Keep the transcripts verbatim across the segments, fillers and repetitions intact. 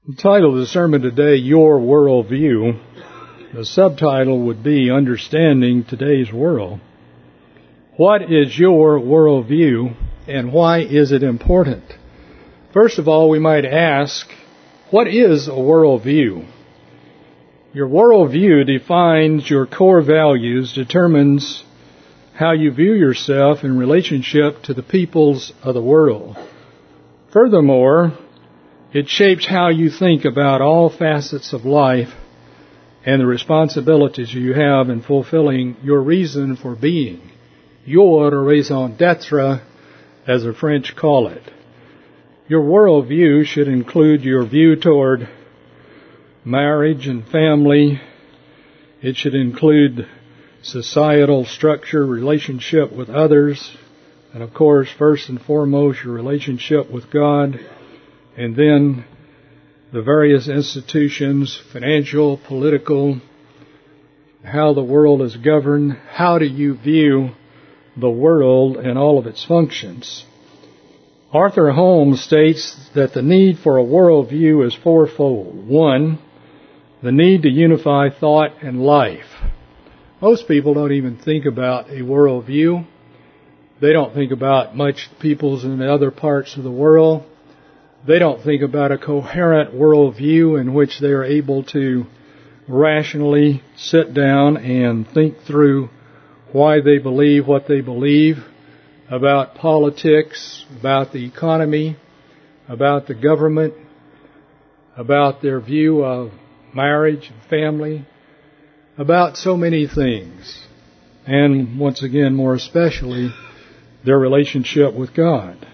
The title of the sermon today, Your Worldview. The subtitle would be Understanding Today's World. What is your worldview and why is it important? First of all, we might ask, what is a worldview? Your worldview defines your core values, determines how you view yourself in relationship to the peoples of the world. Furthermore, it shapes how you think about all facets of life and the responsibilities you have in fulfilling your reason for being, your raison d'etre, as the French call it. Your worldview should include your view toward marriage and family. It should include societal structure, relationship with others, and of course, first and foremost, your relationship with God. And then the various institutions, financial, political, how the world is governed, how do you view the world and all of its functions. Arthur Holmes states that the need for a worldview is fourfold. One, the need to unify thought and life. Most people don't even think about a worldview. They don't think about much peoples in other parts of the world. They don't think about a coherent worldview in which they are able to rationally sit down and think through why they believe what they believe about politics, about the economy, about the government, about their view of marriage and family, about so many things. And once again, more especially, their relationship with God.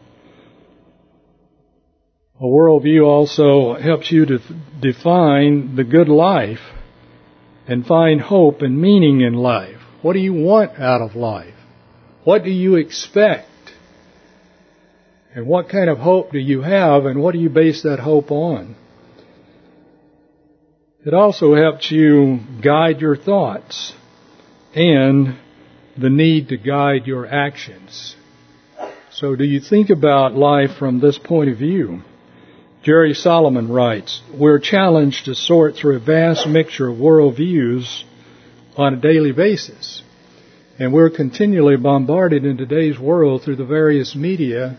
A worldview also helps you to define the good life and find hope and meaning in life. What do you want out of life? What do you expect? And what kind of hope do you have, and what do you base that hope on? It also helps you guide your thoughts and the need to guide your actions. So do you think about life from this point of view? Jerry Solomon writes, we're challenged to sort through a vast mixture of worldviews on a daily basis. And we're continually bombarded in today's world through the various media.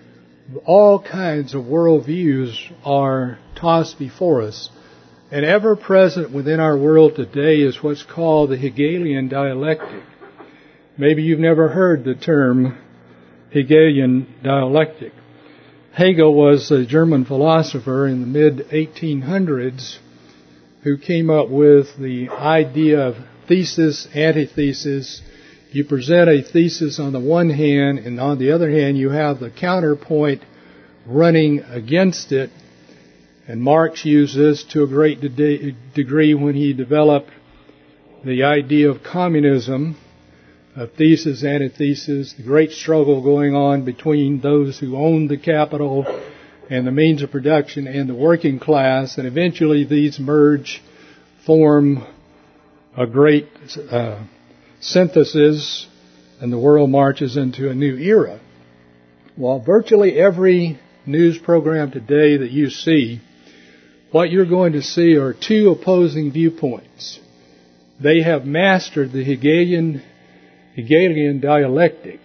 All kinds of worldviews are tossed before us. And ever present within our world today is what's called the Hegelian dialectic. Maybe you've never heard the term Hegelian dialectic. Hegel was a German philosopher in the mid eighteen hundreds who came up with the idea of thesis, antithesis. You present a thesis on the one hand, and on the other hand you have the counterpoint running against it. And Marx used this to a great de- degree when he developed the idea of communism, of thesis, antithesis, the great struggle going on between those who owned the capital and the means of production and the working class, and eventually these merge, form a great uh, synthesis, and the world marches into a new era. Well, virtually every news program today that you see, what you're going to see are two opposing viewpoints. They have mastered the Hegelian Hegelian dialectic.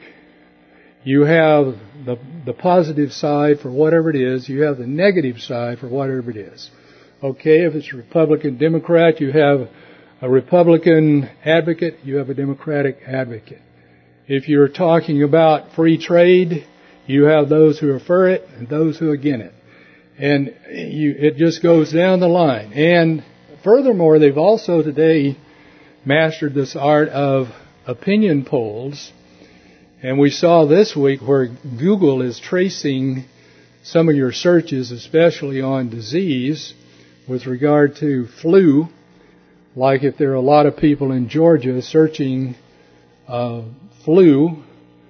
You have the, the positive side for whatever it is. You have the negative side for whatever it is. Okay, if it's Republican, Democrat, you have a Republican advocate, you have a Democratic advocate. If you're talking about free trade, you have those who are for it and those who are against it. And you, it just goes down the line. And furthermore, they've also today mastered this art of opinion polls, and we saw this week where Google is tracing some of your searches, especially on disease, with regard to flu. Like if there are a lot of people in Georgia searching uh, flu,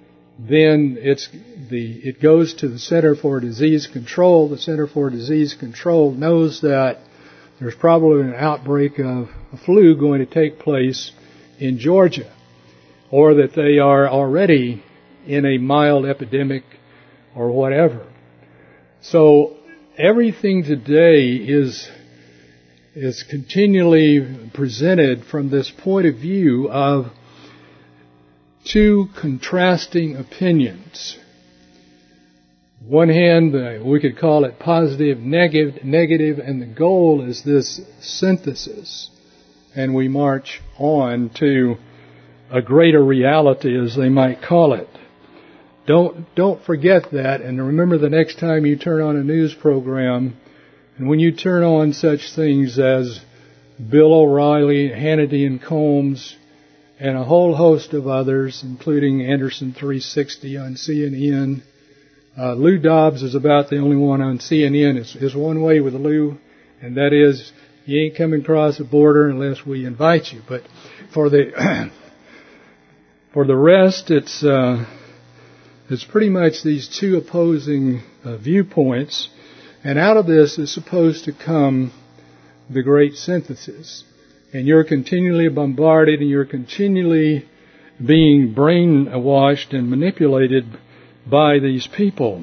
then it's the it goes to the Center for Disease Control. The Center for Disease Control knows that there's probably an outbreak of a flu going to take place in Georgia, or that they are already in a mild epidemic or whatever. So everything today is is continually presented from this point of view of two contrasting opinions. One hand, uh, we could call it positive, negative, negative, and the goal is this synthesis. And we march on to a greater reality, as they might call it. Don't, don't forget that, and remember the next time you turn on a news program, and when you turn on such things as Bill O'Reilly, Hannity and Combs, and a whole host of others, including Anderson three sixty on C N N, uh, Lou Dobbs is about the only one on C N N. It's, it's one way with Lou, and that is, you ain't coming across the border unless we invite you. But for the for the rest, it's uh, it's pretty much these two opposing uh, viewpoints. And out of this is supposed to come the great synthesis. And you're continually bombarded and you're continually being brainwashed and manipulated by these people.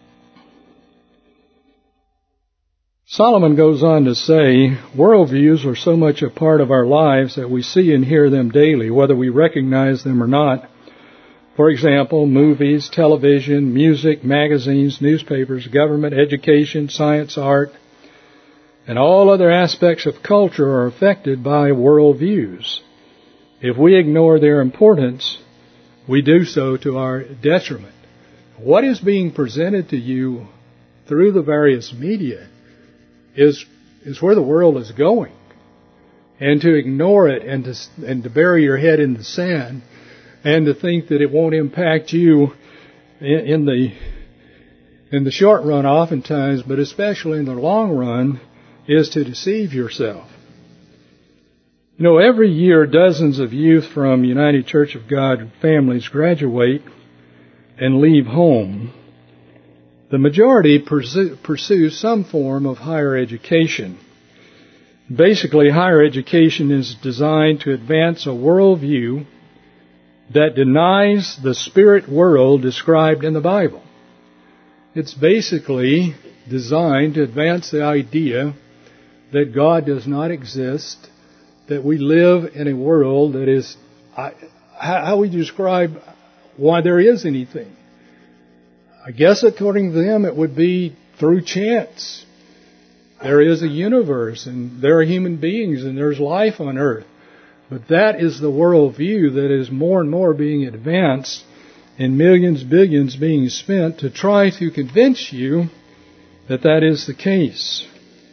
Solomon goes on to say, worldviews are so much a part of our lives that we see and hear them daily, whether we recognize them or not. For example, movies, television, music, magazines, newspapers, government, education, science, art, and all other aspects of culture are affected by worldviews. If we ignore their importance, we do so to our detriment. What is being presented to you through the various media is is where the world is going. And to ignore it and to, and to bury your head in the sand and to think that it won't impact you in, in the in the short run oftentimes, but especially in the long run, is to deceive yourself. You know, every year dozens of youth from United Church of God families graduate and leave home. The majority pursue, pursue some form of higher education. Basically, higher education is designed to advance a worldview that denies the spirit world described in the Bible. It's basically designed to advance the idea that God does not exist, that we live in a world that is, I, how we describe why there is anything. I guess according to them it would be through chance. There is a universe and there are human beings and there's life on earth. But that is the worldview that is more and more being advanced and millions, billions being spent to try to convince you that that is the case.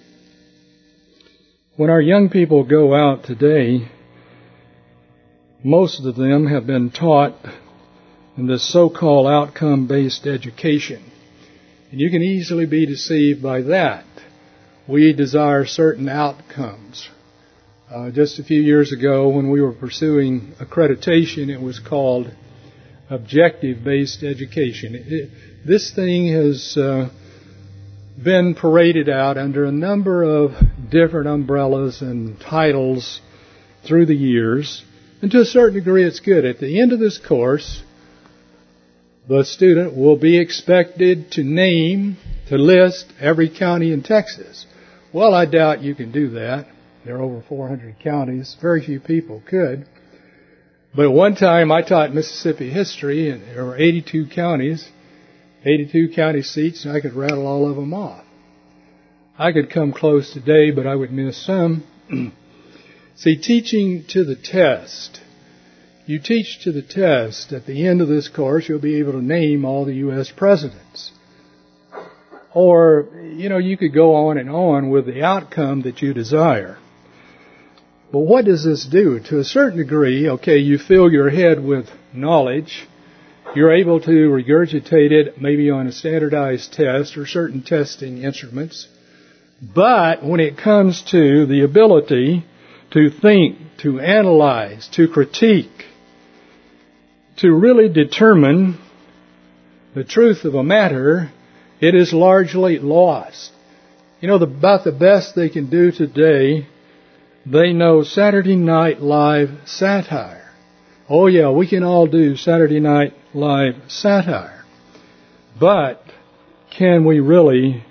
When our young people go out today, most of them have been taught in this so-called outcome-based education. And you can easily be deceived by that. We desire certain outcomes. Uh, just a few years ago, when we were pursuing accreditation, it was called objective-based education. It, this thing has uh, been paraded out under a number of different umbrellas and titles through the years, and to a certain degree it's good. At the end of this course, the student will be expected to name, to list every county in Texas. Well, I doubt you can do that. There are over four hundred counties. Very few people could. But at one time I taught Mississippi history, and there were eighty-two counties, eighty-two county seats, and I could rattle all of them off. I could come close today, but I would miss some. See, teaching to the test. You teach to the test. At the end of this course, you'll be able to name all the U S presidents. Or, you know, you could go on and on with the outcome that you desire. But what does this do? To a certain degree, okay, you fill your head with knowledge. You're able to regurgitate it maybe on a standardized test or certain testing instruments. But when it comes to the ability to think, to analyze, to critique, to really determine the truth of a matter, it is largely lost. You know, the, about the best they can do today, they know Saturday Night Live satire. Oh yeah, we can all do Saturday Night Live satire. But can we really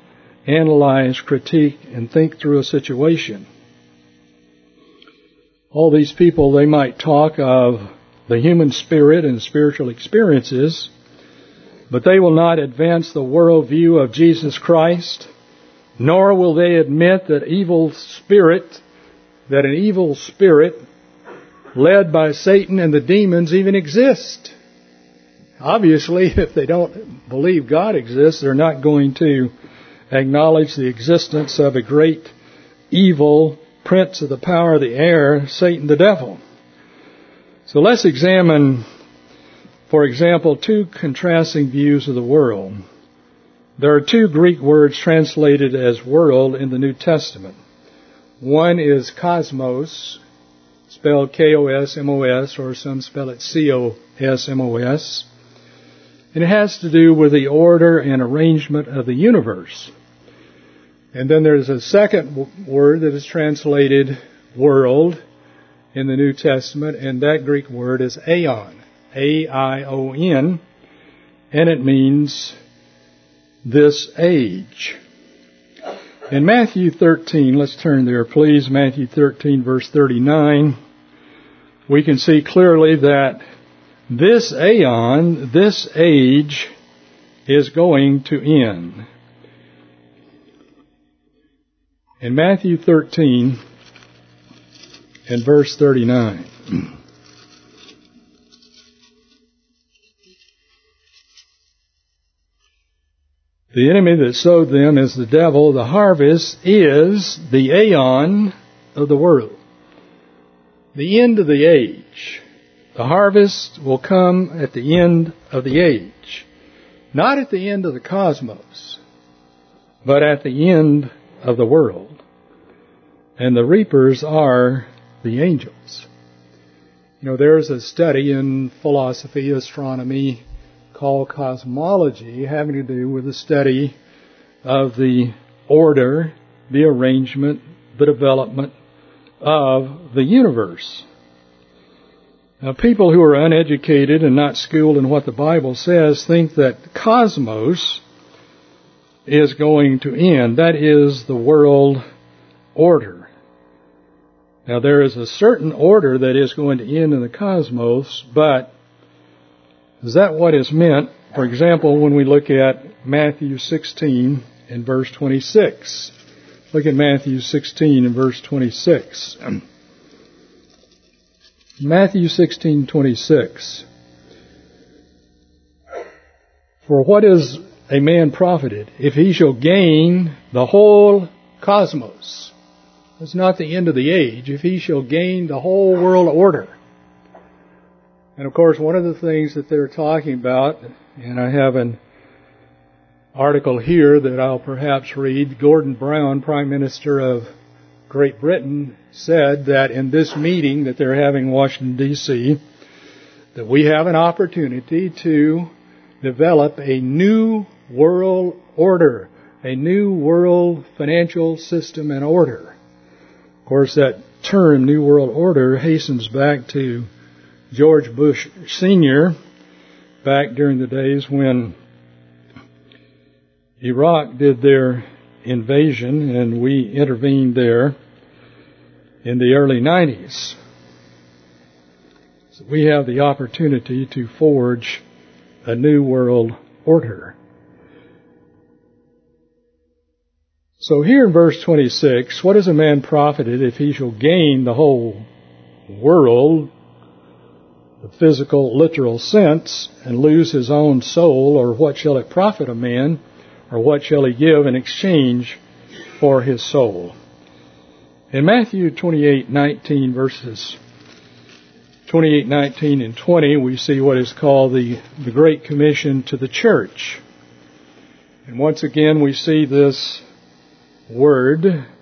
analyze, critique, and think through a situation. All these people, they might talk of the human spirit and spiritual experiences, but they will not advance the worldview of Jesus Christ, nor will they admit that evil spirit, that an evil spirit led by Satan and the demons even exist. Obviously, if they don't believe God exists, they're not going to acknowledge the existence of a great evil prince of the power of the air, Satan the devil. So let's examine, for example, two contrasting views of the world. There are two Greek words translated as world in the New Testament. One is cosmos, spelled K O S M O S, or some spell it C O S M O S. And it has to do with the order and arrangement of the universe. And then there's a second w- word that is translated world in the New Testament, and that Greek word is aeon, A I O N, and it means this age. In Matthew thirteen, let's turn there please, Matthew thirteen verse thirty-nine, we can see clearly that this aeon, this age, is going to end. In Matthew thirteen and verse thirty-nine. The enemy that sowed them is the devil. The harvest is the aeon of the world. The end of the age. The harvest will come at the end of the age. Not at the end of the cosmos, but at the end of the world. And the reapers are the angels. You know, there's a study in philosophy, astronomy, called cosmology, having to do with the study of the order, the arrangement, the development of the universe. Now, people who are uneducated and not schooled in what the Bible says think that cosmos is going to end. That is the world order. Now, there is a certain order that is going to end in the cosmos, but is that what is meant? For example, when we look at Matthew sixteen and verse twenty-six. Look at Matthew sixteen and verse twenty-six. Matthew sixteen twenty-six. For what is a man profited if he shall gain the whole cosmos? It's not the end of the age. If he shall gain the whole world order. And of course, one of the things that they're talking about, and I have an article here that I'll perhaps read, Gordon Brown, Prime Minister of Great Britain, said that in this meeting that they're having in Washington, D C, that we have an opportunity to develop a new world order, a new world financial system and order. Of course, that term, New World Order, hastens back to George Bush Senior, back during the days when Iraq did their invasion and we intervened there in the early nineties. So we have the opportunity to forge a new world order. So here in verse twenty-six, what is a man profited if he shall gain the whole world, the physical, literal sense, and lose his own soul? Or what shall it profit a man? Or what shall he give in exchange for his soul? In Matthew twenty-eight nineteen, verses twenty-eight, nineteen, and twenty, we see what is called the, the Great Commission to the church. And once again, we see this word,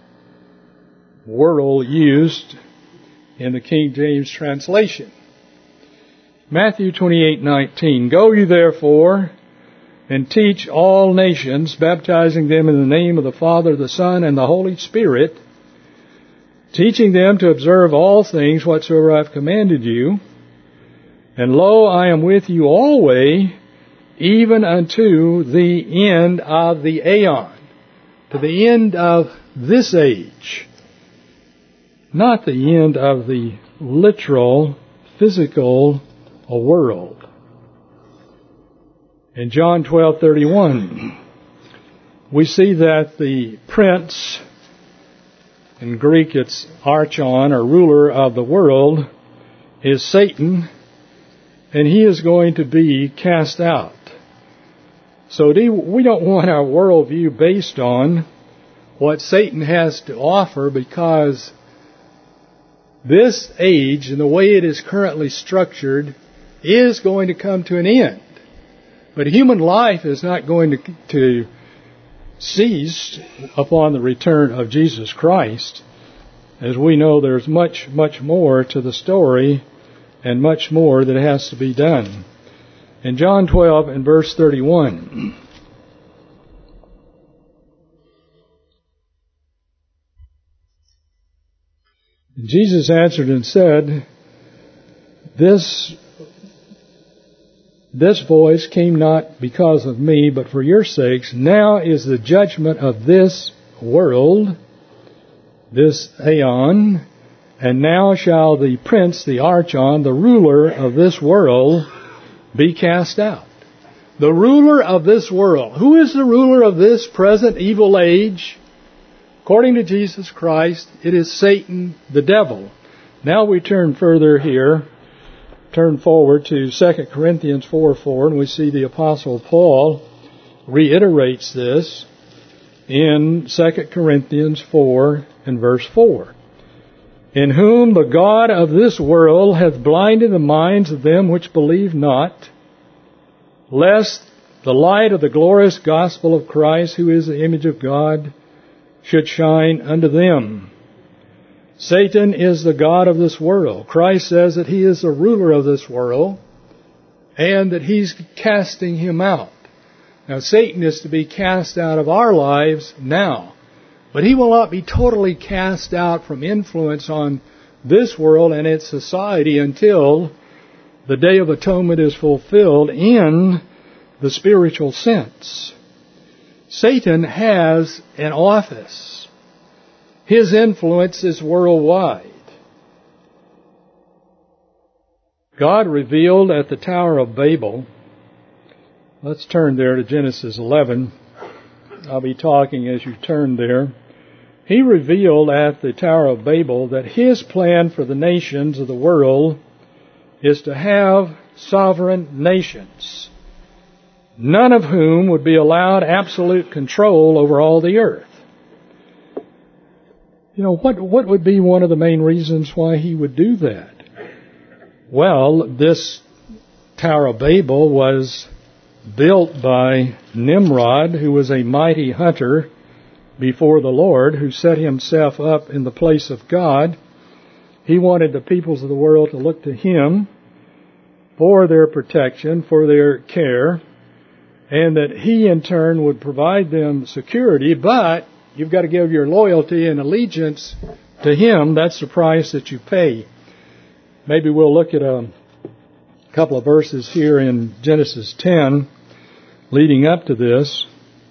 world, used in the King James translation. Matthew twenty-eight nineteen, Go you therefore and teach all nations, baptizing them in the name of the Father, the Son, and the Holy Spirit, teaching them to observe all things whatsoever I have commanded you. And lo, I am with you always, even unto the end of the aeon. to the end of this age, not the end of the literal, physical world. In John twelve thirty-one, we see that the prince, in Greek it's archon, or ruler of the world, is Satan, and he is going to be cast out. So we don't want our worldview based on what Satan has to offer, because this age and the way it is currently structured is going to come to an end. But human life is not going to, to cease upon the return of Jesus Christ. As we know, there's much, much more to the story and much more that has to be done. In John twelve and verse thirty-one, Jesus answered and said, This This voice came not because of me, but for your sakes. Now is the judgment of this world, this aeon, and now shall the prince, the archon, the ruler of this world, be cast out. The ruler of this world. Who is the ruler of this present evil age? According to Jesus Christ, it is Satan, the devil. Now we turn further here. Turn forward to Second Corinthians four four, and we see the Apostle Paul reiterates this in Second Corinthians four and verse four. In whom the God of this world hath blinded the minds of them which believe not, lest the light of the glorious gospel of Christ, who is the image of God, should shine unto them. Satan is the god of this world. Christ says that he is the ruler of this world and that he's casting him out. Now, Satan is to be cast out of our lives now, but he will not be totally cast out from influence on this world and its society until the Day of Atonement is fulfilled in the spiritual sense. Satan has an office. His influence is worldwide. God revealed at the Tower of Babel. Let's turn there to Genesis eleven. I'll be talking as you turn there. He revealed at the Tower of Babel that his plan for the nations of the world is to have sovereign nations, none of whom would be allowed absolute control over all the earth. You know, what, what would be one of the main reasons why he would do that? Well, this Tower of Babel was built by Nimrod, who was a mighty hunter before the Lord, who set himself up in the place of God. He wanted the peoples of the world to look to him for their protection, for their care, and that he in turn would provide them security, but you've got to give your loyalty and allegiance to him. That's the price that you pay. Maybe we'll look at a couple of verses here in Genesis ten leading up to this.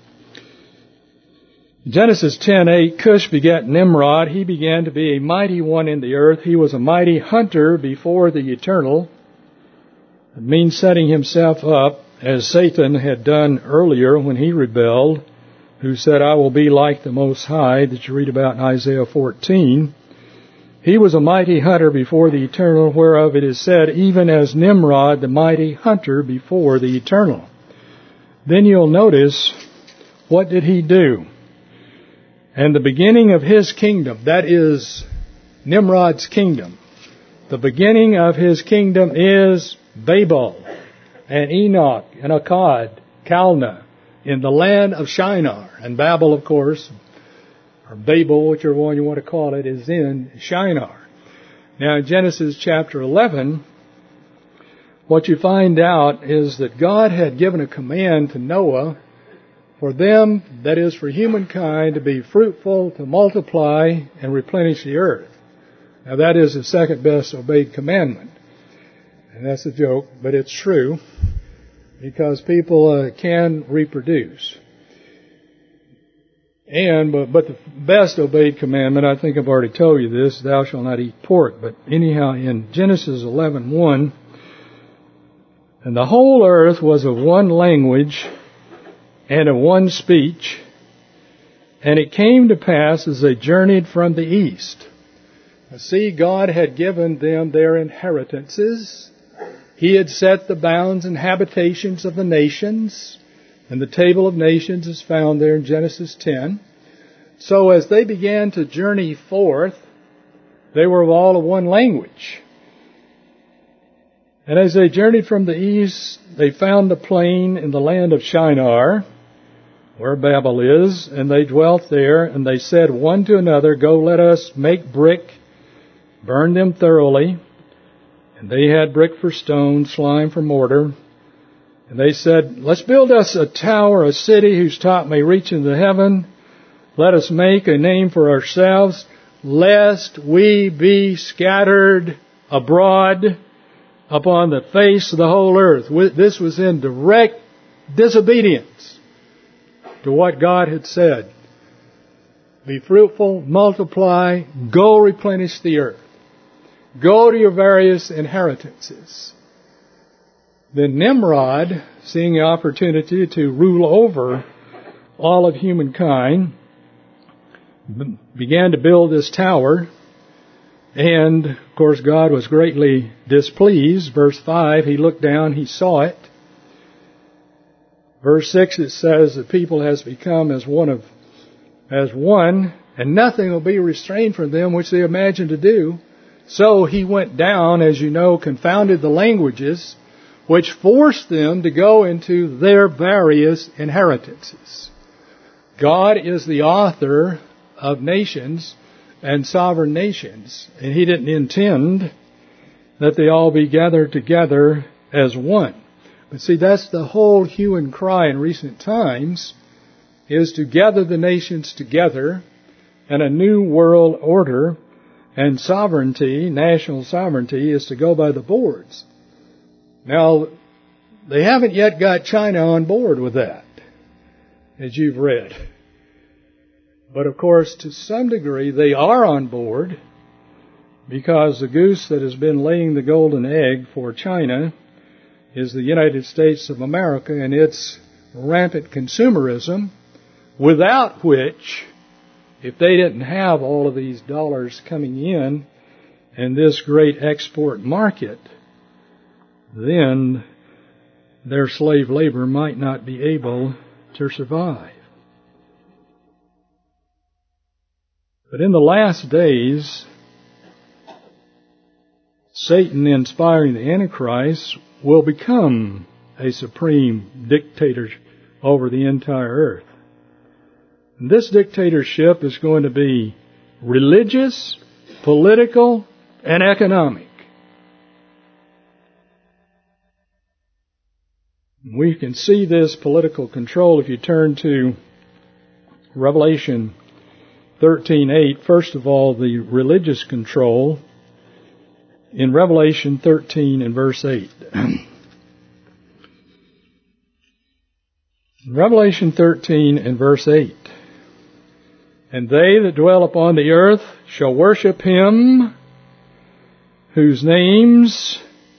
Genesis ten eight, Cush begat Nimrod. He began to be a mighty one in the earth. He was a mighty hunter before the Eternal. It means setting himself up as Satan had done earlier when he rebelled, who said, I will be like the Most High, that you read about in Isaiah fourteen. He was a mighty hunter before the Eternal, whereof it is said, even as Nimrod, the mighty hunter before the Eternal. Then you'll notice, what did he do? And the beginning of his kingdom, that is Nimrod's kingdom, the beginning of his kingdom is Babel and Enoch and Akkad, Calneh, in the land of Shinar. And Babel, of course, or Babel, whichever one you want to call it, is in Shinar. Now, in Genesis chapter eleven, what you find out is that God had given a command to Noah for them, that is for humankind, to be fruitful, to multiply, and replenish the earth. Now, that is the second best obeyed commandment. And that's a joke, but it's true, because people uh, can reproduce. And, but, but the best obeyed commandment, I think I've already told you this, thou shalt not eat pork. But anyhow, in Genesis eleven one, and the whole earth was of one language and of one speech, and it came to pass as they journeyed from the east. Now, see, God had given them their inheritances. He had set the bounds and habitations of the nations, and the table of nations is found there in Genesis ten. So as they began to journey forth, they were all of one language. And as they journeyed from the east, they found a plain in the land of Shinar, where Babel is, and they dwelt there, and they said one to another, go, let us make brick, burn them thoroughly. And they had brick for stone, slime for mortar. And they said, let's build us a tower, a city whose top may reach into heaven. Let us make a name for ourselves, lest we be scattered abroad upon the face of the whole earth. This was in direct disobedience to what God had said. Be fruitful, multiply, go replenish the earth. Go to your various inheritances. Then Nimrod, seeing the opportunity to rule over all of humankind, began to build this tower. And, of course, God was greatly displeased. Verse five, he looked down, he saw it. Verse six, it says, the people has become as one of, as one, and nothing will be restrained from them which they imagine to do. So he went down, as you know, confounded the languages, which forced them to go into their various inheritances. God is the author of nations and sovereign nations, and He didn't intend that they all be gathered together as one. But see, that's the whole hue and cry in recent times, is to gather the nations together and a new world order, and sovereignty, national sovereignty, is to go by the boards. Now, they haven't yet got China on board with that, as you've read. But of course, to some degree, they are on board, because the goose that has been laying the golden egg for China is the United States of America and its rampant consumerism, without which, if they didn't have all of these dollars coming in and this great export market, then their slave labor might not be able to survive. But in the last days, Satan, inspiring the Antichrist, will become a supreme dictator over the entire earth. And this dictatorship is going to be religious, political, and economic. We can see this political control if you turn to Revelation thirteen eight. First of all, the religious control in Revelation thirteen and verse eight. Revelation thirteen and verse eight. And they that dwell upon the earth shall worship Him whose names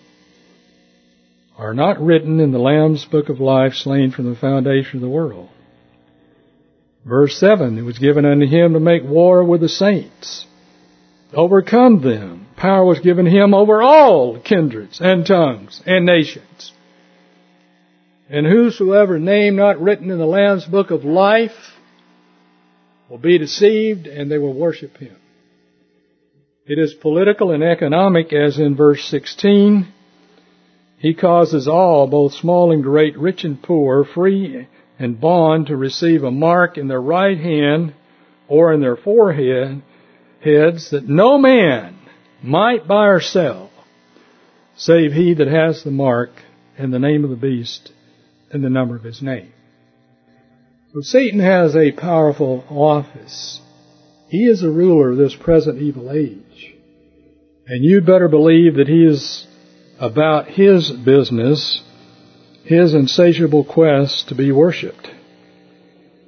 are not written in the Lamb's book of life, slain from the foundation of the world. Verse seven, it was given unto Him to make war with the saints, overcome them. Power was given Him over all kindreds and tongues and nations. And whosoever name not written in the Lamb's book of life will be deceived, and they will worship Him. It is political and economic, as in verse sixteen. He causes all, both small and great, rich and poor, free and bond, to receive a mark in their right hand or in their forehead, heads, that no man might buy or sell, save he that has the mark and the name of the beast and the number of his name. So Satan has a powerful office. He is the ruler of this present evil age. And you'd better believe that he is about his business, his insatiable quest to be worshipped.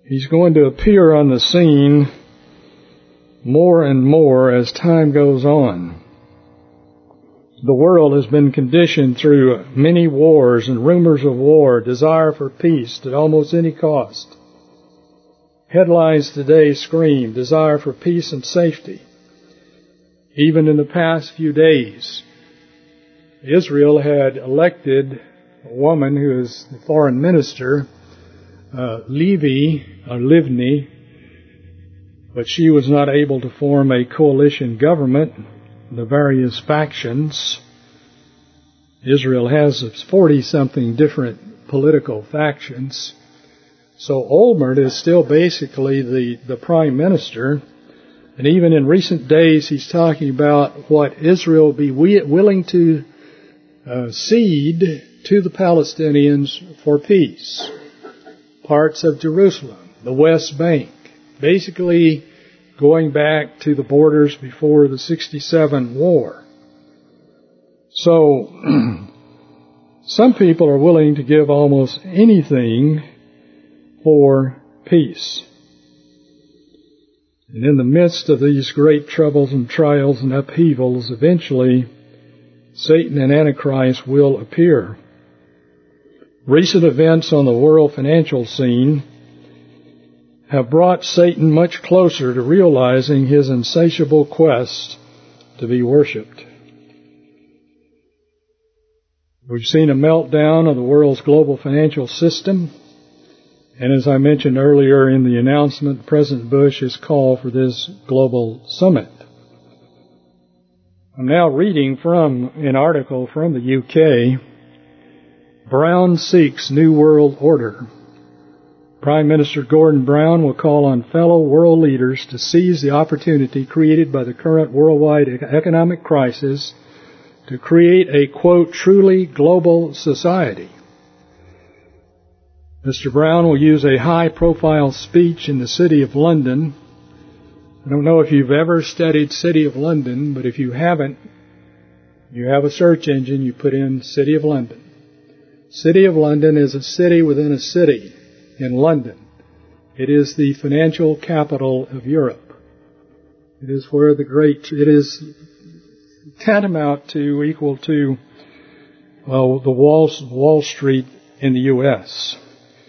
He's going to appear on the scene more and more as time goes on. The world has been conditioned through many wars and rumors of war, desire for peace at almost any cost. Headlines today scream desire for peace and safety. Even in the past few days, Israel had elected a woman who is the foreign minister, uh, Levi, or Livni, but she was not able to form a coalition government. The various factions. Israel has forty-something different political factions. So Olmert is still basically the, the prime minister. And even in recent days, he's talking about what Israel be willing to uh, cede to the Palestinians for peace. Parts of Jerusalem, the West Bank, basically going back to the borders before the sixty-seven war. So, some people are willing to give almost anything for peace. And in the midst of these great troubles and trials and upheavals, eventually, Satan and Antichrist will appear. Recent events on the world financial scene have brought Satan much closer to realizing his insatiable quest to be worshipped. We've seen a meltdown of the world's global financial system, and as I mentioned earlier in the announcement, President Bush has called for this global summit. I'm now reading from an article from the U K, Brown Seeks New World Order. Prime Minister Gordon Brown will call on fellow world leaders to seize the opportunity created by the current worldwide economic crisis to create a, quote, truly global society. Mister Brown will use a high-profile speech in the City of London. I don't know if you've ever studied City of London, but if you haven't, you have a search engine, you put in City of London. City of London is a city within a city in London. It is the financial capital of Europe. It is where the great, it is tantamount to, equal to, well, the Wall, Wall Street in the U S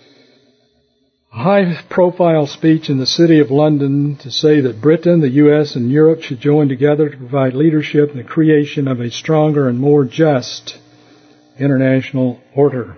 A high-profile speech in the City of London to say that Britain, the U S, and Europe should join together to provide leadership in the creation of a stronger and more just international order.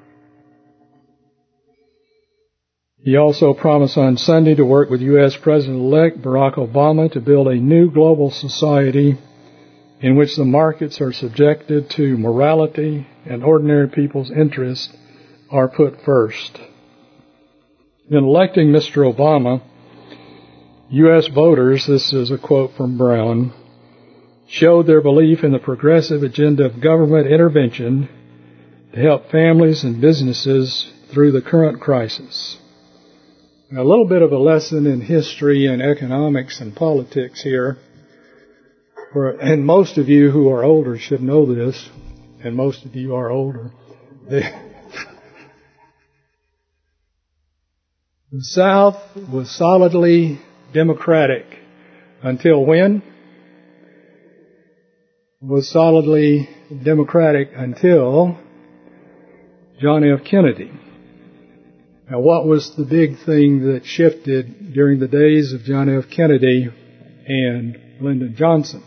He also promised on Sunday to work with U S President-elect Barack Obama to build a new global society in which the markets are subjected to morality and ordinary people's interests are put first. In electing Mister Obama, U S voters, this is a quote from Brown, showed their belief in the progressive agenda of government intervention to help families and businesses through the current crisis. Now, a little bit of a lesson in history and economics and politics here. For, and most of you who are older should know this, and most of you are older. The, the South was solidly Democratic until when? Was solidly Democratic until John F. Kennedy. Now, what was the big thing that shifted during the days of John F. Kennedy and Lyndon Johnson?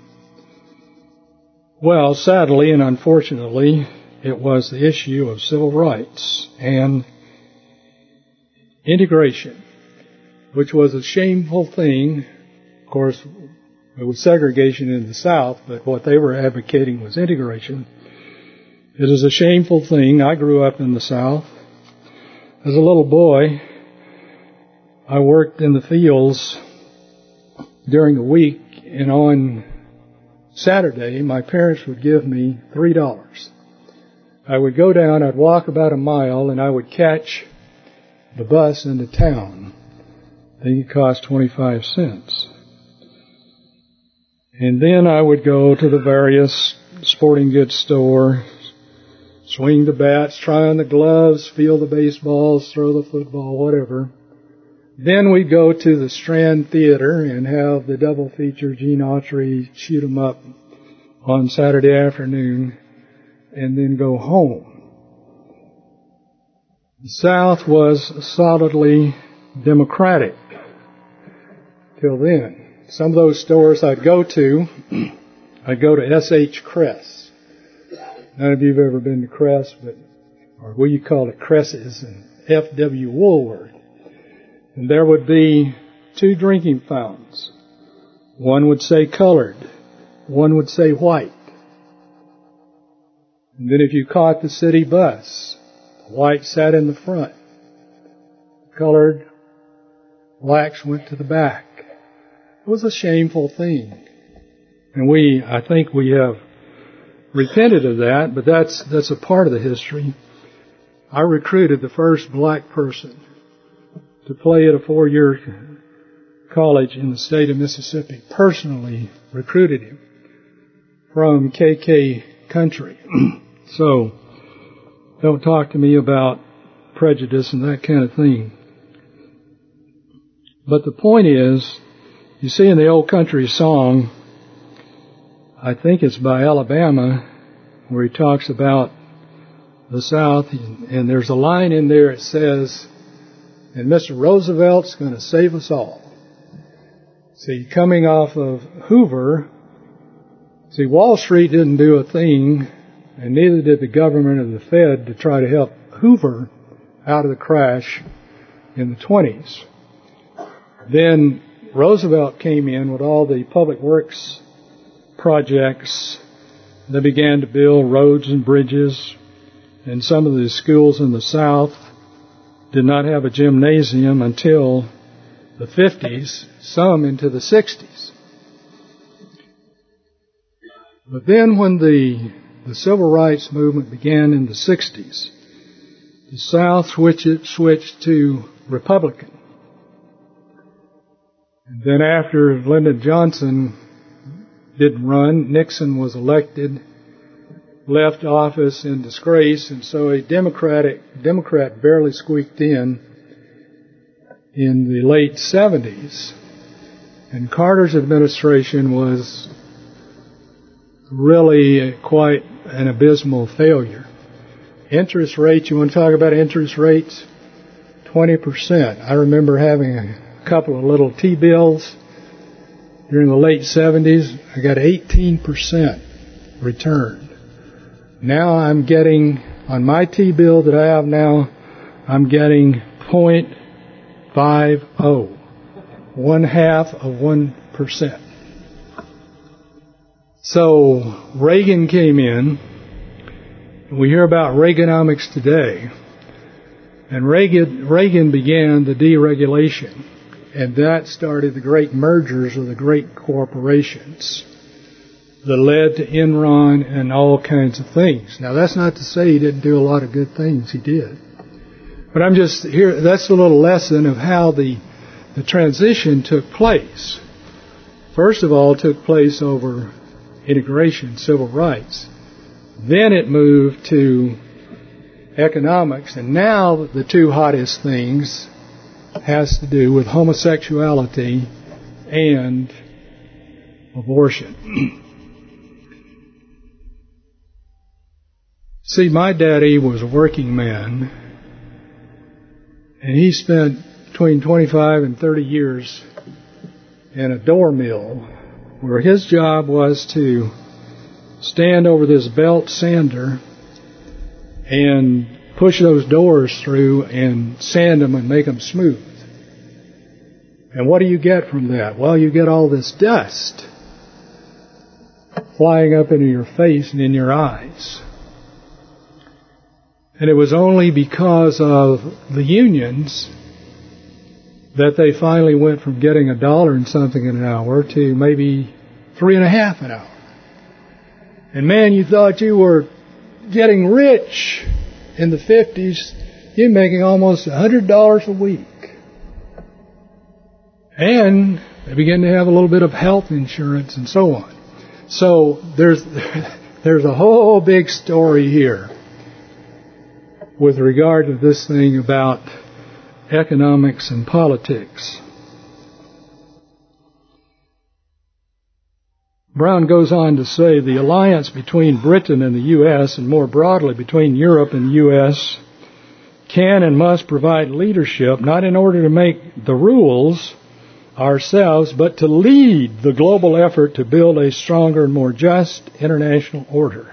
Well, sadly and unfortunately, it was the issue of civil rights and integration, which was a shameful thing. Of course, it was segregation in the South, but what they were advocating was integration. It is a shameful thing. I grew up in the South. As a little boy, I worked in the fields during the week, and on Saturday, my parents would give me three dollars. I would go down, I'd walk about a mile, and I would catch the bus into town. I think it cost twenty-five cents. And then I would go to the various sporting goods store, swing the bats, try on the gloves, feel the baseballs, throw the football, whatever. Then we'd go to the Strand Theater and have the double feature Gene Autry shoot 'em up on Saturday afternoon and then go home. The South was solidly Democratic till then. Some of those stores I'd go to, I'd go to S H Kress. None of you have ever been to Kress, but, or we call it Kress's, and F W Woolworth. And there would be two drinking fountains. One would say colored. One would say white. And then if you caught the city bus, the white sat in the front. Colored, blacks went to the back. It was a shameful thing. And we, I think we have repented of that, but that's, that's a part of the history. I recruited the first black person to play at a four-year college in the state of Mississippi. Personally recruited him from K K country. So, don't talk to me about prejudice and that kind of thing. But the point is, you see in the old country song, I think it's by Alabama, where he talks about the South, and there's a line in there that says, and Mister Roosevelt's going to save us all. See, coming off of Hoover, see, Wall Street didn't do a thing, and neither did the government or the Fed to try to help Hoover out of the crash in the twenties. Then Roosevelt came in with all the public works projects. They began to build roads and bridges, and some of the schools in the South did not have a gymnasium until the fifties, some into the sixties. But then when the, the civil rights movement began in the sixties, the South switched, switched to Republican. And then after Lyndon Johnson didn't run, Nixon was elected, left office in disgrace, and so a Democratic Democrat barely squeaked in in the late seventies. And Carter's administration was really quite an abysmal failure. Interest rates, you want to talk about interest rates? twenty percent. I remember having a couple of little T-bills during the late seventies. I got eighteen percent return. Now I'm getting, on my T-bill that I have now, I'm getting zero point five zero, one half of one percent. So Reagan came in. We hear about Reaganomics today. And Reagan, Reagan began the deregulation. And that started the great mergers of the great corporations that led to Enron and all kinds of things. Now, that's not to say he didn't do a lot of good things. He did. But I'm just here, that's a little lesson of how the, the transition took place. First of all, it took place over integration, civil rights. Then it moved to economics. And now the two hottest things has to do with homosexuality and abortion. See, my daddy was a working man, and he spent between twenty-five and thirty years in a door mill where his job was to stand over this belt sander and push those doors through and sand them and make them smooth. And what do you get from that? Well, you get all this dust flying up into your face and in your eyes. And it was only because of the unions that they finally went from getting a dollar and something an hour to maybe three and a half an hour. And man, you thought you were getting rich in the fifties. You're making almost a hundred dollars a week. And they began to have a little bit of health insurance and so on. So there's there's a whole big story here with regard to this thing about economics and politics. Brown goes on to say the alliance between Britain and the U S, and more broadly between Europe and the U S, can and must provide leadership, not in order to make the rules ourselves, but to lead the global effort to build a stronger and more just international order.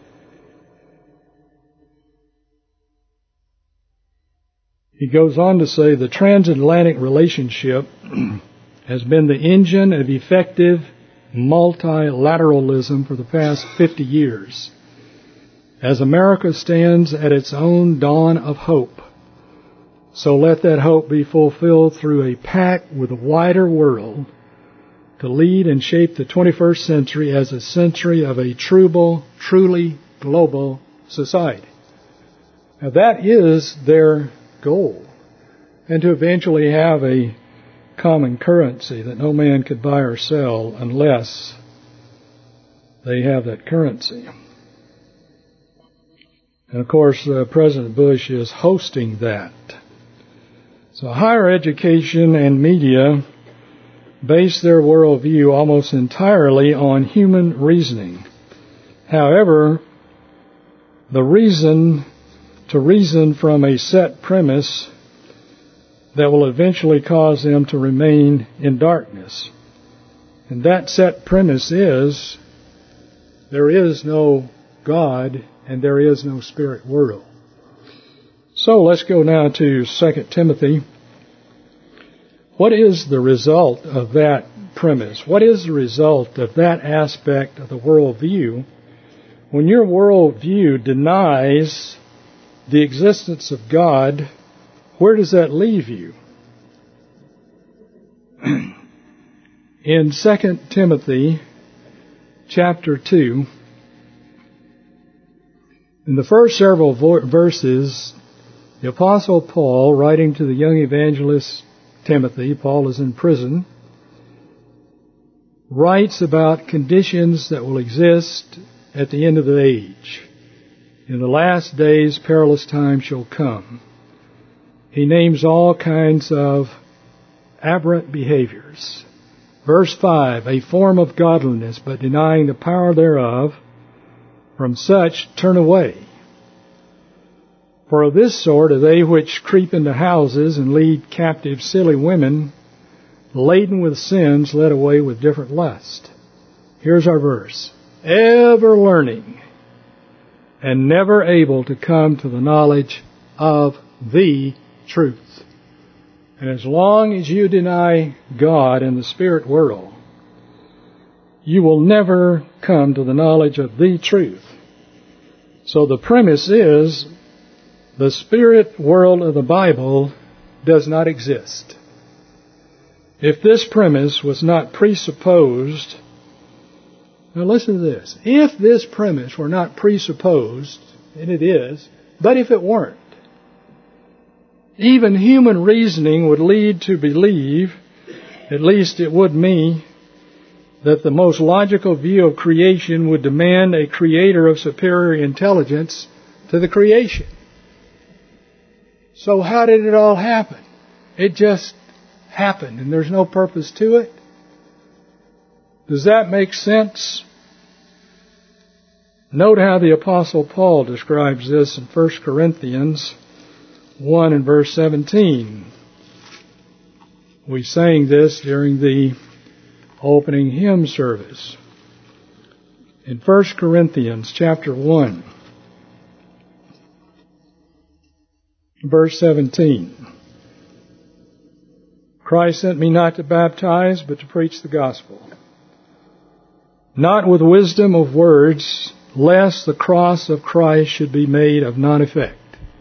He goes on to say the transatlantic relationship has been the engine of effective multilateralism for the past fifty years. As America stands at its own dawn of hope, so let that hope be fulfilled through a pact with a wider world to lead and shape the twenty-first century as a century of a truly, truly global society. Now that is their goal, and to eventually have a common currency that no man could buy or sell unless they have that currency. And of course, uh, President Bush is hosting that. So higher education and media base their worldview almost entirely on human reasoning. However, the reason to reason from a set premise that will eventually cause them to remain in darkness. And that set premise is there is no God and there is no spirit world. So let's go now to Second Timothy. What is the result of that premise? What is the result of that aspect of the worldview when your worldview denies the existence of God? Where does that leave you? In Second Timothy chapter two, in the first several vo- verses, the Apostle Paul, writing to the young evangelist Timothy, Paul is in prison, writes about conditions that will exist at the end of the age. In the last days, perilous times shall come. He names all kinds of aberrant behaviors. Verse five, a form of godliness, but denying the power thereof, from such turn away. For of this sort are they which creep into houses and lead captive silly women, laden with sins, led away with different lust. Here's our verse. Ever learning, and never able to come to the knowledge of the truth. And as long as you deny God and the spirit world, you will never come to the knowledge of the truth. So the premise is the spirit world of the Bible does not exist. If this premise was not presupposed, now listen to this, if this premise were not presupposed, and it is, but if it weren't, even human reasoning would lead to believe, at least it would me, that the most logical view of creation would demand a creator of superior intelligence to the creation. So how did it all happen? It just happened, and there's no purpose to it. Does that make sense? Note how the Apostle Paul describes this in First Corinthians one and verse seventeen. We sang this during the opening hymn service. In First Corinthians chapter one, verse seventeen. Christ sent me not to baptize, but to preach the gospel, not with wisdom of words, lest the cross of Christ should be made of none effect.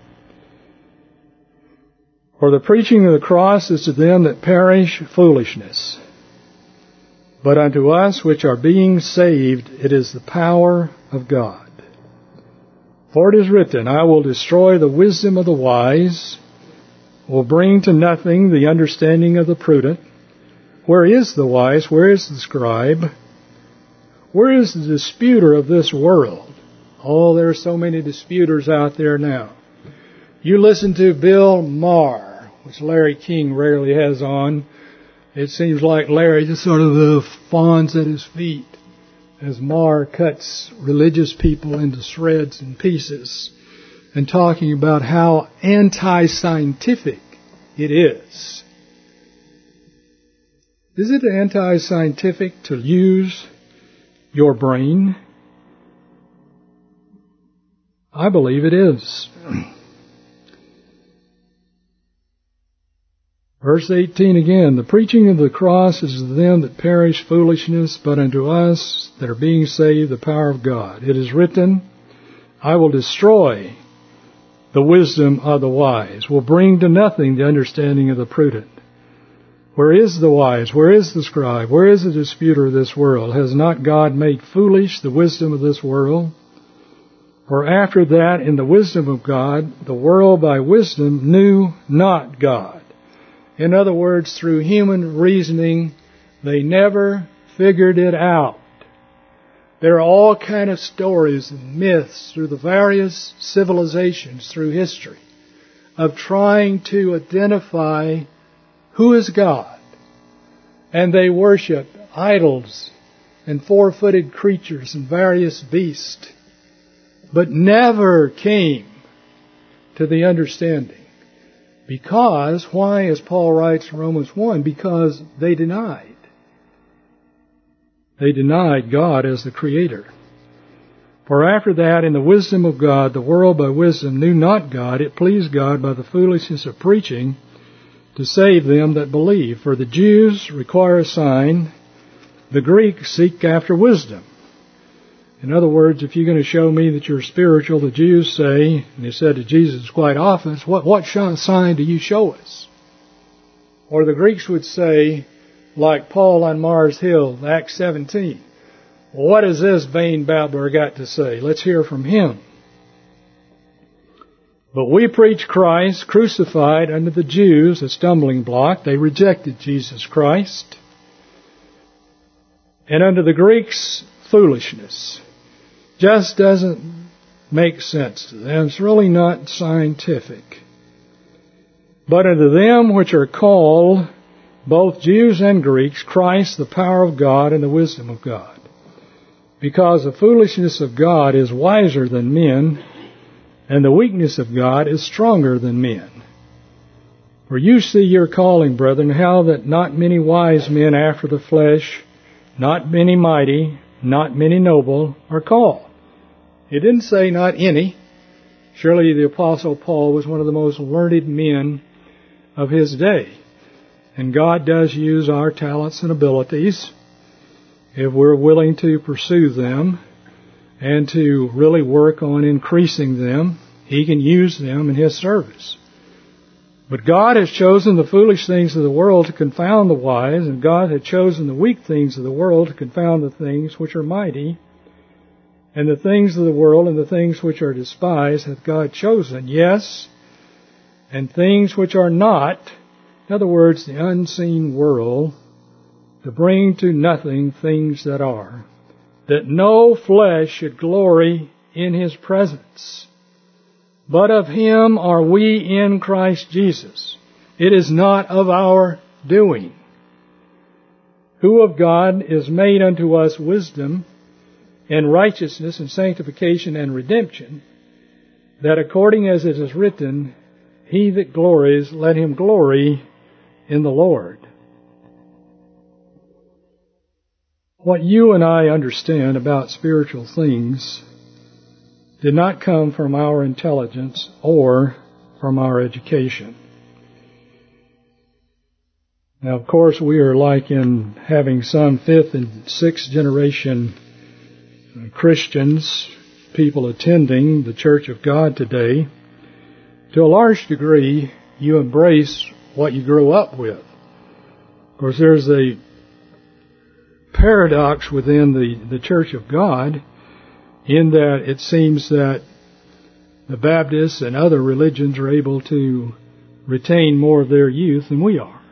For the preaching of the cross is to them that perish foolishness, but unto us which are being saved it is the power of God. For it is written, I will destroy the wisdom of the wise, will bring to nothing the understanding of the prudent. Where is the wise? Where is the scribe? Where is the disputer of this world? Oh, there are so many disputers out there now. You listen to Bill Maher. which Larry King rarely has on, it seems like Larry just sort of uh, fawns at his feet as Maher cuts religious people into shreds and pieces and talking about how anti-scientific it is. Is it anti-scientific to use your brain? I believe it is. Verse eighteen again, the preaching of the cross is to them that perish foolishness, but unto us that are being saved the power of God. It is written, I will destroy the wisdom of the wise, will bring to nothing the understanding of the prudent. Where is the wise? Where is the scribe? Where is the disputer of this world? Has not God made foolish the wisdom of this world? For after that, in the wisdom of God, the world by wisdom knew not God. In other words, through human reasoning, they never figured it out. There are all kinds of stories and myths through the various civilizations through history of trying to identify who is God. And they worship idols and four-footed creatures and various beasts, but never came to the understanding. Because, why, as Paul writes in Romans one, because they denied. They denied God as the Creator. For after that, in the wisdom of God, the world by wisdom knew not God. It pleased God by the foolishness of preaching to save them that believe. For the Jews require a sign, the Greeks seek after wisdom. In other words, if you're going to show me that you're spiritual, the Jews say, and they said to Jesus quite often, what, what sign do you show us? Or the Greeks would say, like Paul on Mars Hill, Acts seventeen, what has this vain babbler got to say? Let's hear from him. But we preach Christ crucified unto the Jews, a stumbling block. They rejected Jesus Christ. And unto the Greeks, foolishness. Just doesn't make sense to them. It's really not scientific. But unto them which are called, both Jews and Greeks, Christ, the power of God and the wisdom of God. Because the foolishness of God is wiser than men, and the weakness of God is stronger than men. For you see your calling, brethren, how that not many wise men after the flesh, not many mighty, not many noble, are called. It didn't say not any. Surely the Apostle Paul was one of the most learned men of his day. And God does use our talents and abilities if we're willing to pursue them and to really work on increasing them. He can use them in His service. But God has chosen the foolish things of the world to confound the wise, and God had chosen the weak things of the world to confound the things which are mighty. And the things of the world and the things which are despised hath God chosen, yes, and things which are not, in other words, the unseen world, to bring to nothing things that are, that no flesh should glory in His presence. But of Him are we in Christ Jesus. It is not of our doing. Who of God is made unto us wisdom and righteousness and sanctification and redemption, that according as it is written, he that glories, let him glory in the Lord. What you and I understand about spiritual things did not come from our intelligence or from our education. Now, of course, we are like in having some fifth and sixth generation Christians, people attending the Church of God today. To a large degree, you embrace what you grew up with. Of course, there's a paradox within the, the Church of God in that it seems that the Baptists and other religions are able to retain more of their youth than we are.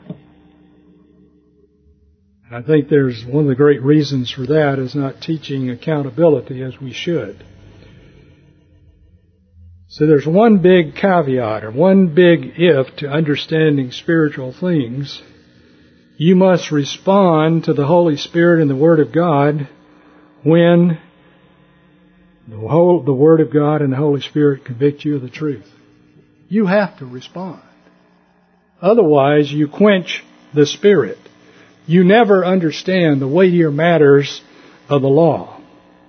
And I think there's one of the great reasons for that is not teaching accountability as we should. So there's one big caveat, or one big if to understanding spiritual things. You must respond to the Holy Spirit and the Word of God when the, whole, the Word of God and the Holy Spirit convict you of the truth. You have to respond. Otherwise, you quench the Spirit. You never understand the weightier matters of the law.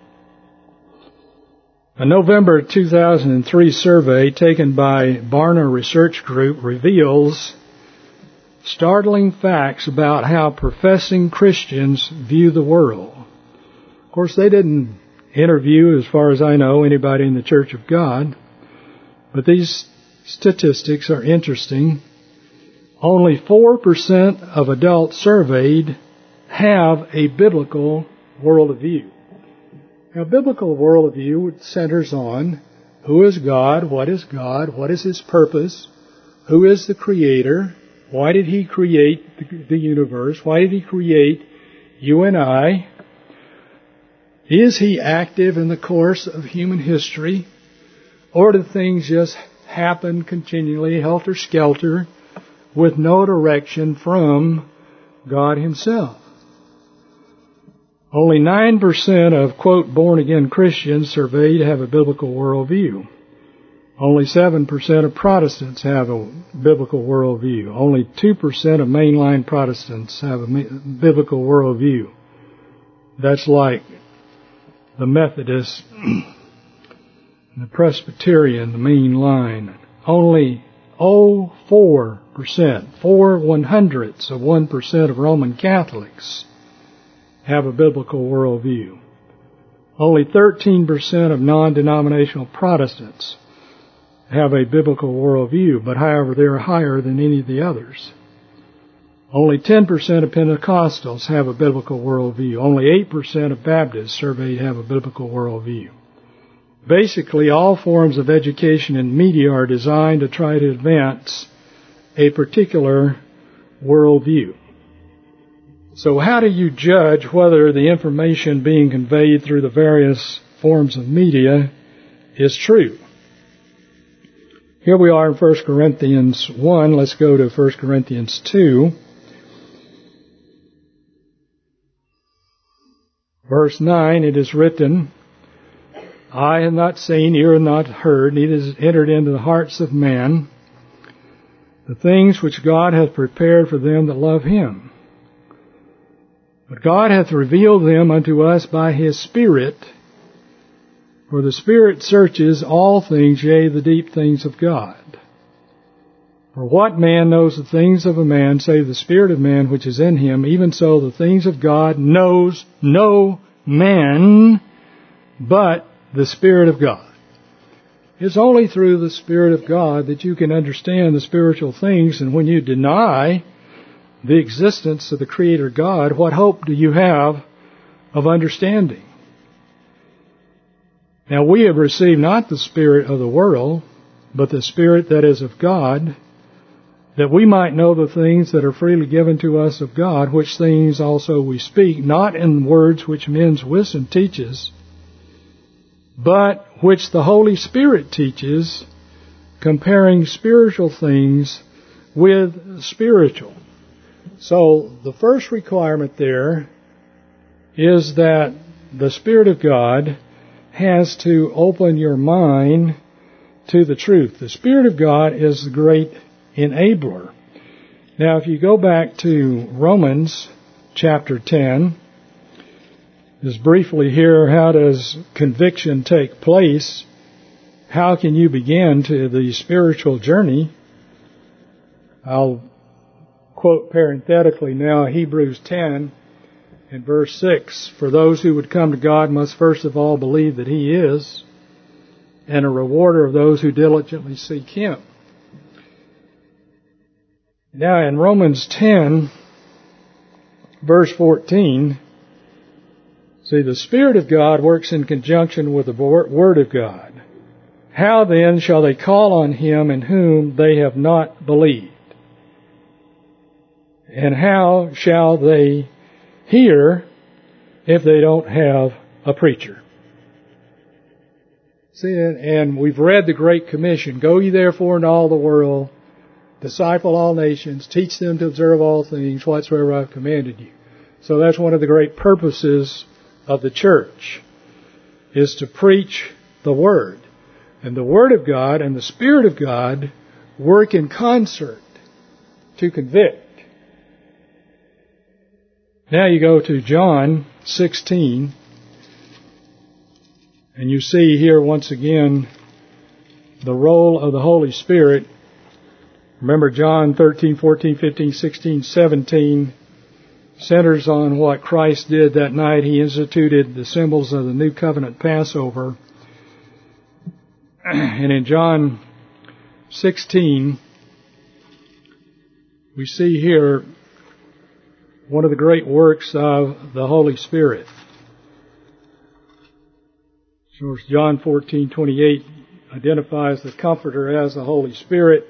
A November two thousand three survey taken by Barna Research Group reveals startling facts about how professing Christians view the world. Of course, they didn't interview, as far as I know, anybody in the Church of God, but these statistics are interesting. Only four percent of adults surveyed have a biblical worldview. Now, biblical worldview centers on who is God, what is God, what is His purpose, who is the Creator, why did He create the universe, why did He create you and I, is He active in the course of human history, or do things just happen continually, helter-skelter, with no direction from God Himself? Only nine percent of, quote, born-again Christians surveyed have a biblical worldview. Only seven percent of Protestants have a biblical worldview. Only two percent of mainline Protestants have a biblical worldview. That's like the Methodist, the Presbyterian, the main line. Only zero point zero four percent, four one-hundredths of one percent of Roman Catholics have a biblical worldview. Only thirteen percent of non-denominational Protestants have a biblical worldview, but however, they're higher than any of the others. Only ten percent of Pentecostals have a biblical worldview. Only eight percent of Baptists surveyed have a biblical worldview. Basically, all forms of education and media are designed to try to advance a particular worldview. So how do you judge whether the information being conveyed through the various forms of media is true? Here we are in First Corinthians one. Let's go to First Corinthians two. Verse nine, it is written, "Eye have not seen, ear have not heard, neither has entered into the hearts of man the things which God hath prepared for them that love Him. But God hath revealed them unto us by His Spirit, for the Spirit searches all things, yea, the deep things of God. For what man knows the things of a man, save the Spirit of man which is in him? Even so the things of God knows no man but the Spirit of God." It's only through the Spirit of God that you can understand the spiritual things, and when you deny the existence of the Creator God, what hope do you have of understanding? Now we have received not the spirit of the world, but the Spirit that is of God, that we might know the things that are freely given to us of God, which things also we speak, not in words which men's wisdom teaches, but which the Holy Spirit teaches, comparing spiritual things with spiritual. So the first requirement there is that the Spirit of God has to open your mind to the truth. The Spirit of God is the great enabler. Now, if you go back to Romans chapter ten, just briefly here, how does conviction take place? How can you begin to the spiritual journey? I'll quote parenthetically now Hebrews ten and verse six. "For those who would come to God must first of all believe that He is, and a rewarder of those who diligently seek Him." Now in Romans ten, verse fourteen, see, the Spirit of God works in conjunction with the Word of God. "How then shall they call on Him in whom they have not believed? And how shall they hear if they don't have a preacher?" See, and we've read the Great Commission. Go ye therefore into all the world, disciple all nations, teach them to observe all things whatsoever I've commanded you. So that's one of the great purposes of the church, is to preach the Word. And the Word of God and the Spirit of God work in concert to convict. Now you go to John sixteen, and you see here once again the role of the Holy Spirit. Remember, John thirteen, fourteen, fifteen, sixteen, seventeen centers on what Christ did that night. He instituted the symbols of the New Covenant Passover. And in John sixteen, we see here one of the great works of the Holy Spirit. So John fourteen, twenty-eight identifies the Comforter as the Holy Spirit.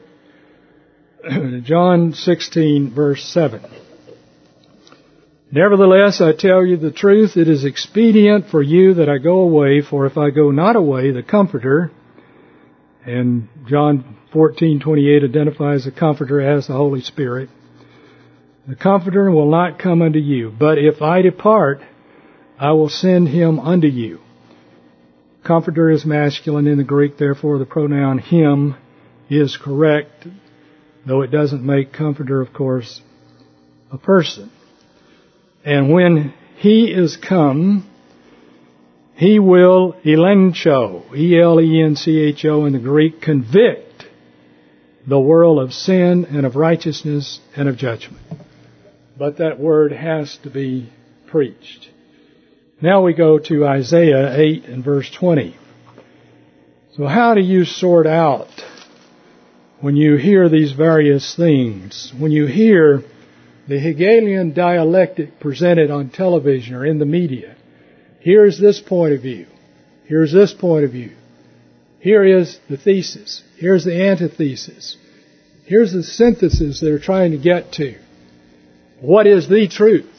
John sixteen, verse seven. Nevertheless, I tell you the truth, it is expedient for you that I go away, for if I go not away, the Comforter, and John fourteen, twenty-eight identifies the Comforter as the Holy Spirit, the Comforter will not come unto you, but if I depart, I will send him unto you. Comforter is masculine in the Greek, therefore the pronoun him is correct, though it doesn't make Comforter, of course, a person. And when he is come, he will elencho, E L E N C H O in the Greek, convict the world of sin and of righteousness and of judgment. But that word has to be preached. Now we go to Isaiah eight and verse twenty. So how do you sort out when you hear these various things? When you hear the Hegelian dialectic presented on television or in the media, here's this point of view. Here's this point of view. Here is the thesis. Here's the antithesis. Here's the synthesis they're trying to get to. What is the truth?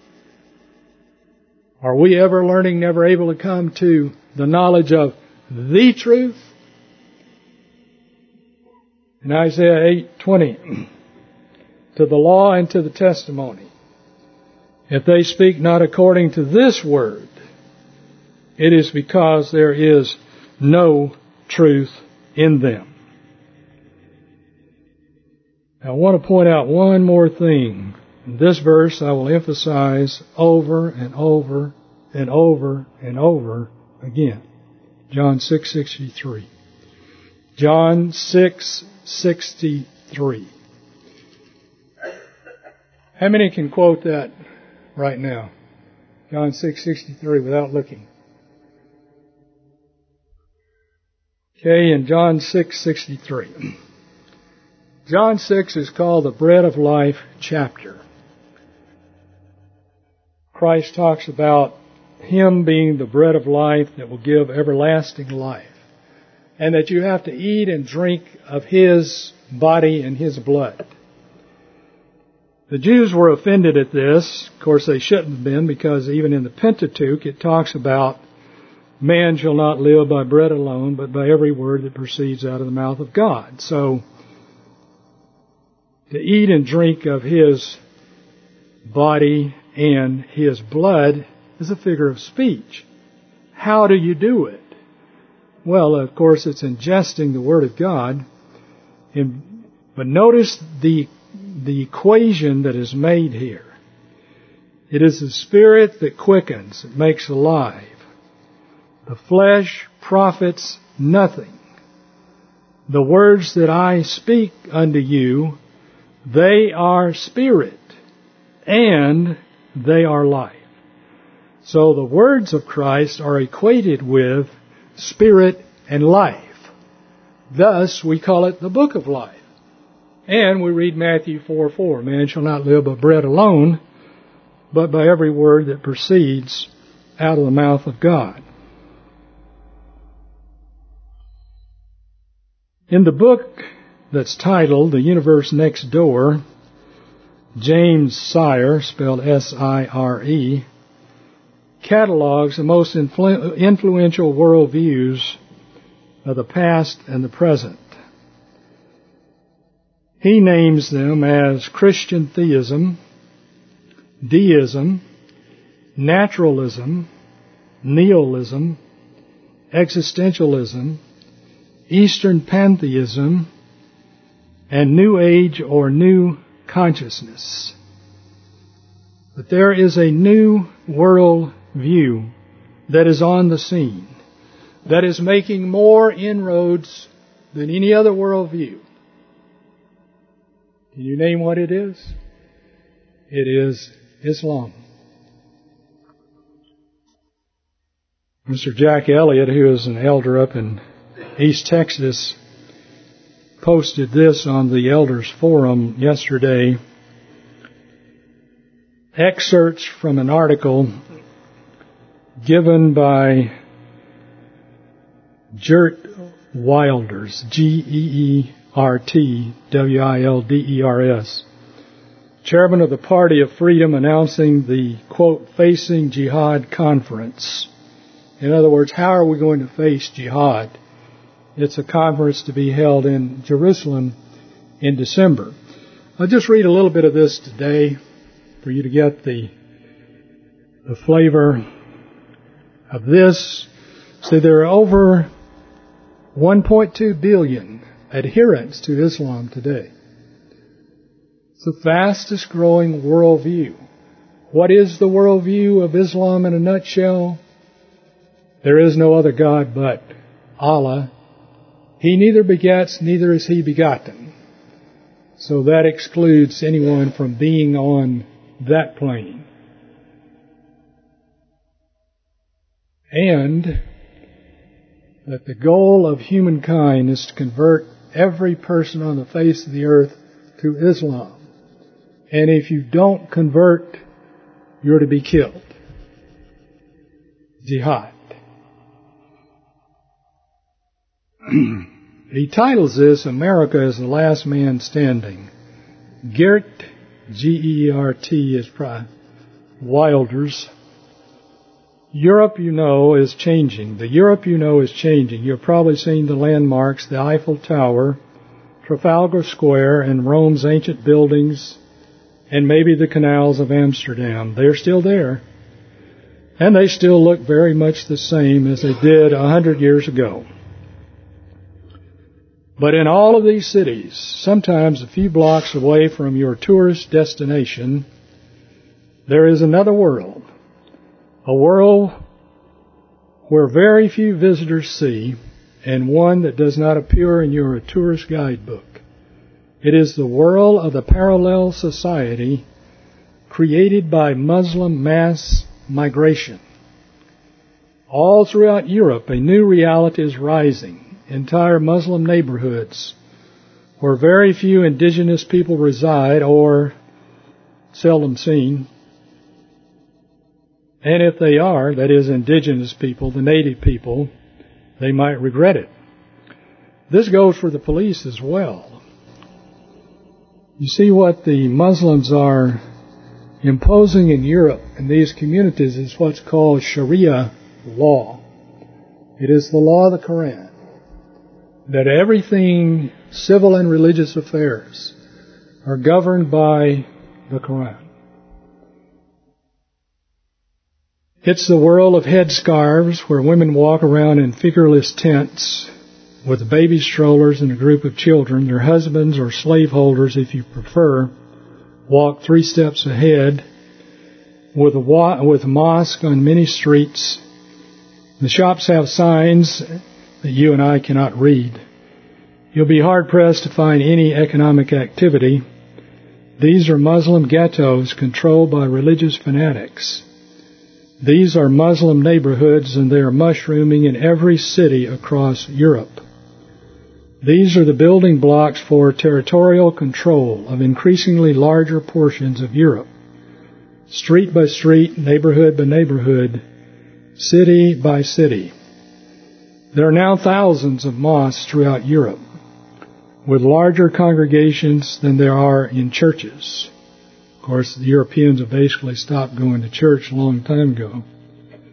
Are we ever learning, never able to come to the knowledge of the truth? In Isaiah eight twenty, to the law and to the testimony, if they speak not according to this word, it is because there is no truth in them. Now, I want to point out one more thing. In this verse I will emphasize over and over and over and over again. John six sixty-three. John six sixty-three. How many can quote that right now? John six sixty-three without looking. Okay, in John six sixty-three. John six is called the Bread of Life chapter. Christ talks about Him being the bread of life that will give everlasting life, and that you have to eat and drink of His body and His blood. The Jews were offended at this. Of course, they shouldn't have been, because even in the Pentateuch it talks about man shall not live by bread alone, but by every word that proceeds out of the mouth of God. So, to eat and drink of His body and His blood is a figure of speech. How do you do it? Well, of course, it's ingesting the Word of God. In, but notice the, the equation that is made here. It is the Spirit that quickens, it makes alive. The flesh profits nothing. The words that I speak unto you, they are spirit, and they are life. So the words of Christ are equated with spirit and life. Thus, we call it the book of life. And we read Matthew four four, man shall not live by bread alone, but by every word that proceeds out of the mouth of God. In the book that's titled The Universe Next Door, James Sire, spelled S I R E, catalogs the most influ- influential worldviews of the past and the present. He names them as Christian theism, deism, naturalism, nihilism, existentialism, Eastern pantheism, and New Age or New Consciousness. But there is a new world view that is on the scene, that is making more inroads than any other worldview. Can you name what it is? It is Islam. Mister Jack Elliott, who is an elder up in East Texas, posted this on the Elders Forum yesterday. Excerpts from an article given by Geert Wilders, G E E R T W I L D E R S, chairman of the Party of Freedom, announcing the, quote, Facing Jihad Conference. In other words, how are we going to face jihad? It's a conference to be held in Jerusalem in December. I'll just read a little bit of this today for you to get the, the flavor of this. See, there are over one point two billion adherents to Islam today. It's the fastest growing worldview. What is the worldview of Islam in a nutshell? There is no other God but Allah. He neither begets, neither is he begotten. So that excludes anyone from being on that plane. And that the goal of humankind is to convert every person on the face of the earth to Islam. And if you don't convert, you're to be killed. Jihad. He titles this, America is the Last Man Standing. Geert, G E E R T, is Wilders. Europe, you know, is changing. The Europe, you know, is changing. You've probably seen the landmarks, the Eiffel Tower, Trafalgar Square, and Rome's ancient buildings, and maybe the canals of Amsterdam. They're still there. And they still look very much the same as they did a hundred years ago. But in all of these cities, sometimes a few blocks away from your tourist destination, there is another world. A world where very few visitors see, and one that does not appear in your tourist guidebook. It is the world of the parallel society created by Muslim mass migration. All throughout Europe, a new reality is rising. Entire Muslim neighborhoods where very few indigenous people reside or seldom seen. And if they are, that is, indigenous people, the native people, they might regret it. This goes for the police as well. You see, what the Muslims are imposing in Europe in these communities is what's called Sharia law. It is the law of the Quran. That everything, civil and religious affairs, are governed by the Quran. It's the world of headscarves where women walk around in figureless tents with baby strollers and a group of children. Their husbands or slaveholders, if you prefer, walk three steps ahead with a wa- with a mosque on many streets. The shops have signs that you and I cannot read. You'll be hard-pressed to find any economic activity. These are Muslim ghettos controlled by religious fanatics. These are Muslim neighborhoods, and they are mushrooming in every city across Europe. These are the building blocks for territorial control of increasingly larger portions of Europe. Street by street, neighborhood by neighborhood, city by city. There are now thousands of mosques throughout Europe, with larger congregations than there are in churches. Of course, the Europeans have basically stopped going to church a long time ago.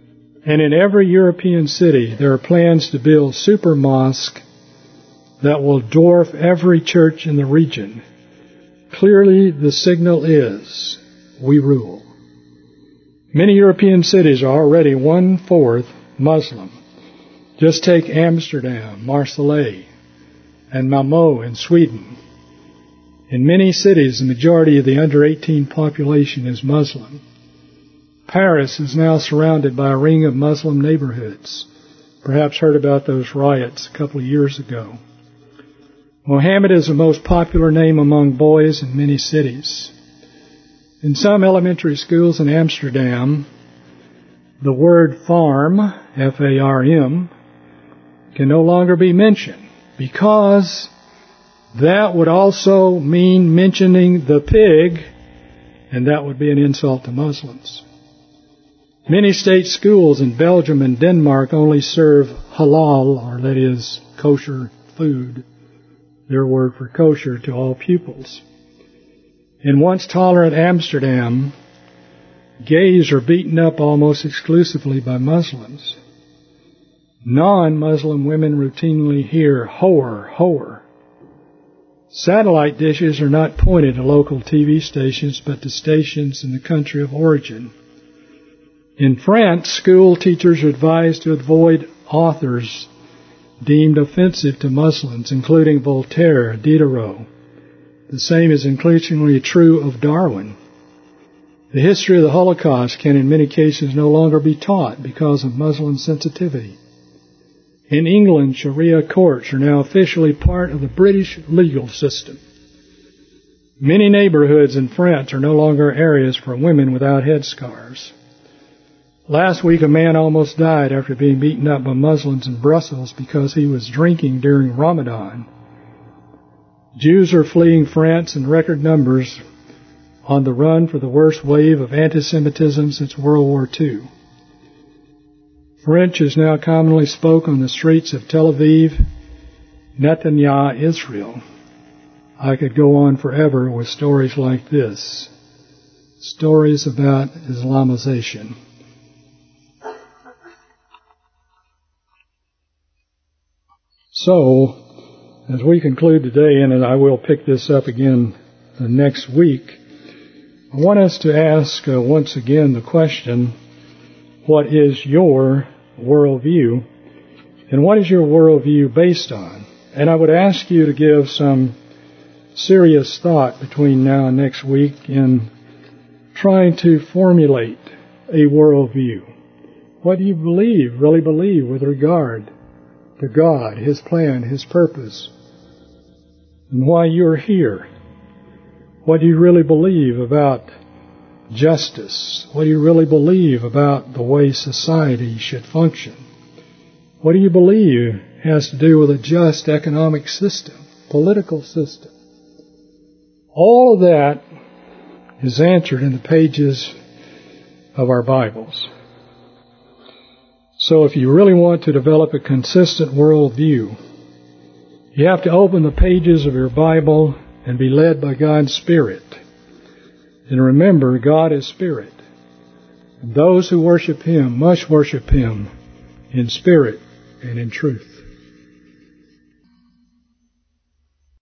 And in every European city, there are plans to build super mosques that will dwarf every church in the region. Clearly, the signal is, we rule. Many European cities are already one-fourth Muslim. Just take Amsterdam, Marseille, and Malmö in Sweden. In many cities, the majority of the under eighteen population is Muslim. Paris is now surrounded by a ring of Muslim neighborhoods. Perhaps heard about those riots a couple of years ago. Mohammed is the most popular name among boys in many cities. In some elementary schools in Amsterdam, the word farm, F A R M, can no longer be mentioned because that would also mean mentioning the pig, and that would be an insult to Muslims. Many state schools in Belgium and Denmark only serve halal, or that is, kosher food, their word for kosher, to all pupils. In once tolerant Amsterdam, gays are beaten up almost exclusively by Muslims. Non-Muslim women routinely hear, "Whore, whore." Satellite dishes are not pointed to local T V stations, but to stations in the country of origin. In France, school teachers are advised to avoid authors deemed offensive to Muslims, including Voltaire, Diderot. The same is increasingly true of Darwin. The history of the Holocaust can in many cases no longer be taught because of Muslim sensitivity. In England, Sharia courts are now officially part of the British legal system. Many neighborhoods in France are no longer areas for women without headscarves. Last week, a man almost died after being beaten up by Muslims in Brussels because he was drinking during Ramadan. Jews are fleeing France in record numbers on the run for the worst wave of anti-Semitism since World War Two. French is now commonly spoken on the streets of Tel Aviv, Netanyahu, Israel. I could go on forever with stories like this. Stories about Islamization. So, as we conclude today, and I will pick this up again uh, next week, I want us to ask uh, once again the question, what is your worldview? And what is your worldview based on? And I would ask you to give some serious thought between now and next week in trying to formulate a worldview. What do you believe, really believe, with regard to God, His plan, His purpose, and why you're here? What do you really believe about justice? What do you really believe about the way society should function? What do you believe has to do with a just economic system, political system? All of that is answered in the pages of our Bibles. So if you really want to develop a consistent worldview, you have to open the pages of your Bible and be led by God's Spirit. And remember, God is Spirit. And those who worship Him must worship Him in spirit and in truth.